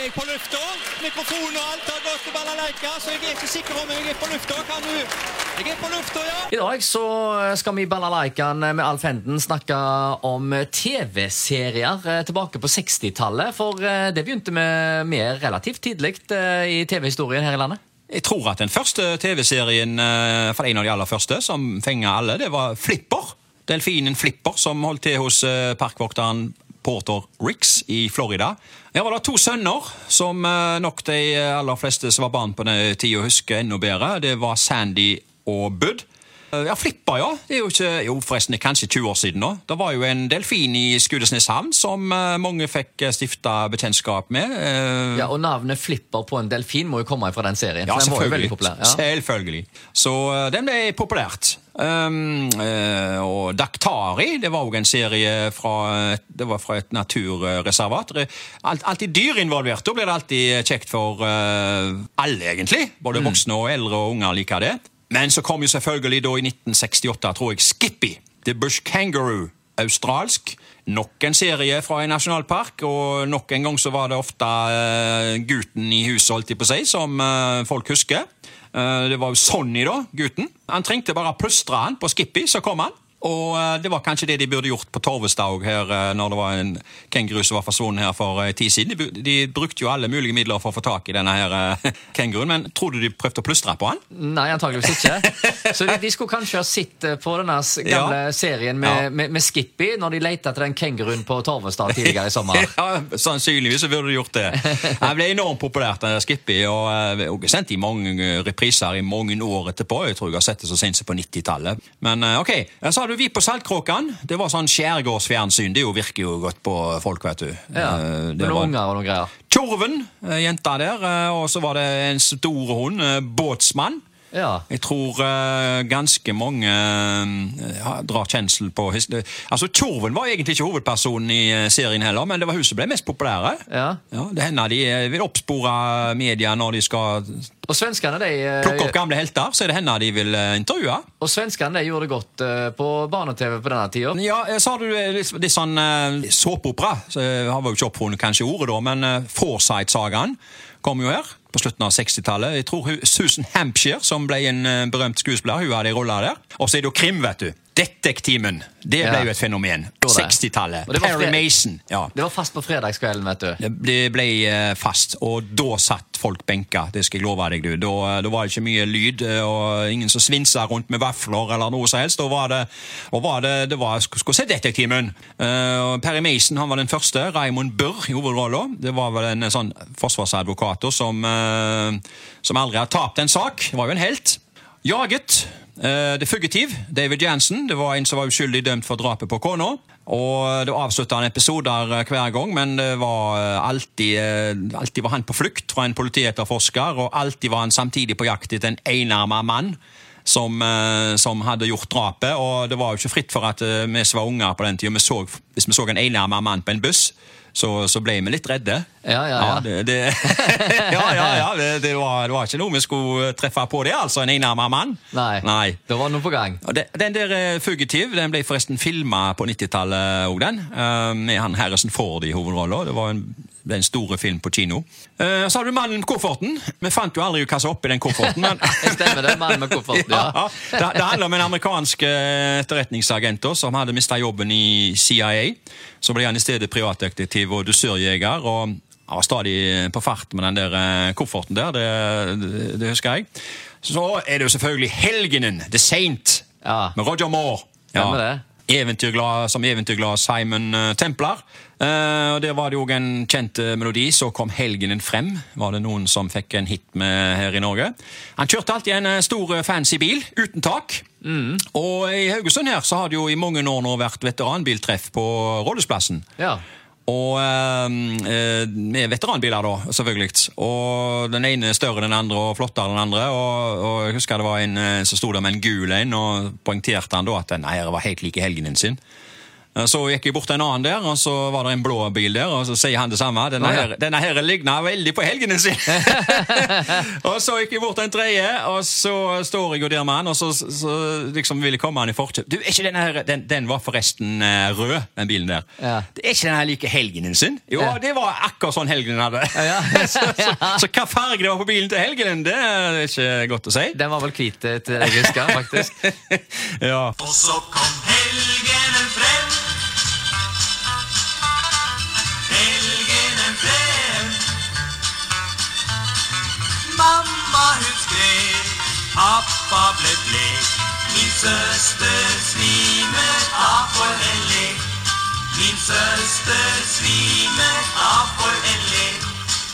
jeg på lufta. Mikrofon og alt har gått til balalaika, så jeg ikke sikker om jeg på lufta. Kan du? Jeg på lufta, ja. I dag så skal vi i balalaikan med Alf Henden snakke om TV-serier tilbake på 60-tallet, for det begynte med mer relativt tidlig i TV-historien her i landet. Jeg tror at den første TV-serien, for en av de aller første, som fenget alle, det var Flipper. Delfinen Flipper, som holdt til hos parkvokteren Porter Ricks i Florida. Jeg var da 2 sønner, som nok de aller fleste som var barn på den tiden husker enda bedre. Det var Sandy og Bud. Ja, Flipper, ja. Det er jo ikke, jo forresten, kanskje 20 år siden nå. Det var jo en delfin i Skudeneshavn som mange fikk stifta bekjentskap med. Ja, og navnet Flipper på en delfin må jo komme fra den serien. Ja, den var jo veldig selvfølgelig. populær. Ja. Selvfølgelig. Så den ble populært. Og Daktari, det var jo en serie fra et naturreservat. Alltid dyr involvert. Da blir det alltid kjekt for alle, egentlig. Både voksne og eldre og unger liker det. Men så kom jo selvfølgelig da i 1968, tror jeg, Skippy, The Bush Kangaroo, australsk. Nok en serie fra en nasjonalpark, og nok en gang så var det ofte gutten i huset, holdt jeg på seg, som folk husker. Det var jo Sonny da, gutten. Han trengte bare plystre han på Skippy, så kom han. Og det var kanskje det de burde gjort på Torvestad her, når det var en kenguru som var forsvunnet her for 10 siden. De brukte jo alle mulige midler for å få tak i denne her kenguruen, men tror du de prøvde å plystre på han? Nei, antageligvis ikke. Så de skulle kanskje ha sett på denne gamle serien med Skippy når de lette etter den kenguruen på Torvestad tidligere i sommer. Ja, sannsynligvis så burde de gjort det. Han ble enormt populært, Skippy, og sendt i mange repriser i mange år etterpå. Jeg tror jeg har sett det så sent som på 90-tallet. Men ok, så har du Vi på Saltkråkan. Det var sånn skjærgårdsfjernsyn. Det virker jo godt på folk, vet du. Ja, det var unger og noen greier. Tjorven, jenta der, og så var det en stor hund, båtsmann. Ja. Jeg tror ganske mange drar kjensel på altså Tjorven var egentlig ikke hovedpersonen i serien heller, men det var hun som ble mest populære. Ja. Ja, det hender de vil oppspore media når de skal og svenskene, plukke opp gamle helter, så er det hender de vil intervjue. Og svenskene, de gjorde det godt på barne-TV på denne tiden. Ja, så har du litt sånn såpeopera, så har vi jo ikke oppfunnet kanskje ordet da, men Forsyte-sagaen kom jo her på slutten av 60-tallet. Jeg tror Susan Hampshire, som ble en berømt skuespiller, hun hadde en rolle der. Og så er det jo krim, vet du. Detektimen. Det ble jo et fenomen. 60-tallet. Perry Mason. Ja. Det var fast på fredagskvelden, vet du. Det ble fast, og da satt folk benka. Det skal jeg love deg, du. Da var det ikke mye lyd, og ingen som svinsa rundt med vafler eller noe som helst. Da var det skulle se Detektimen. Perry Mason, han var den første. Raymond Burr i hovedrollen. Det var vel en sånn forsvarsadvokat som aldri har tapt en sak. Det var jo en helt. Jaget. The Fugitive, David Jansen. Det var en som var uskyldig dømt for drapet på kona. Og det avsluttet han episoder hver gang, men det var alltid var han på flukt fra en politietterforsker, og alltid var han samtidig på jakt etter en enarmet mann som hadde gjort drapet. Og det var jo ikke fritt for at vi som var unger på den tiden, hvis vi så en enarmet mann på en buss, så ble vi litt redde. Ja. Det var ikke noe vi skulle treffe på det, altså, en enarmet mann. Nei, det var noe på gang. Den der Fugitive, den ble forresten filmet på 90-tallet også, med han Harrison Ford i hovedrollen. Det var en stor film på kino. Så har du mannen med kofferten. Vi fant jo aldri hva som var oppi den kofferten. Men stemmer det, mannen med kofferten, ja. Det handler om en amerikansk etterretningsagent som hadde mistet jobben i CIA. Så ble han i stedet privatdetektiv og dusørjeger, og var stadig på fart med den der kofferten der, det husker jeg. Så er det jo selvfølgelig Helgenen, The Saint, med Roger Moore. Stemmer det. Eventyrglad Simon Templar. Og der var det jo en kjent melodi. Så kom Helgenen frem. Var det noen som fikk en hit med her i Norge. Han kjørte alltid en stor fancy bil uten tak. Og i Haugesund her så har det jo i mange år nå vært veteranbiltreff på Rådhusplassen. Ja. Og med veteranbiler da, selvfølgelig. Og den ene er større enn den andre og flottere enn den andre. Og jeg husker det var en som stod der med en gul en, og poengterte han da at den her var helt like Helgenen sin. Så gikk jeg bort til en annen der, og så var det en blå bil der, og så sier han det samme. Denne her ligner veldig på helgenen sin. Og så gikk jeg bort til en tredje, og så står jeg jo der med han, og så liksom vil jeg komme han i forkjøp. Du, er ikke denne her, den var forresten rød, den bilen der. Ja. Det er ikke denne her like helgenen sin? Jo, det var akkurat sånn helgenen hadde. Ja. Så hva farge det var på bilen til helgenen, det er ikke godt å si. Den var vel hvit til jeg husker, faktisk. Ja. Og så kom helgenen frem. Helgenen frem. Mamma hun skrev, pappa ble blek. Min søster svimer av for en lek. Min søster svimer av for en lek.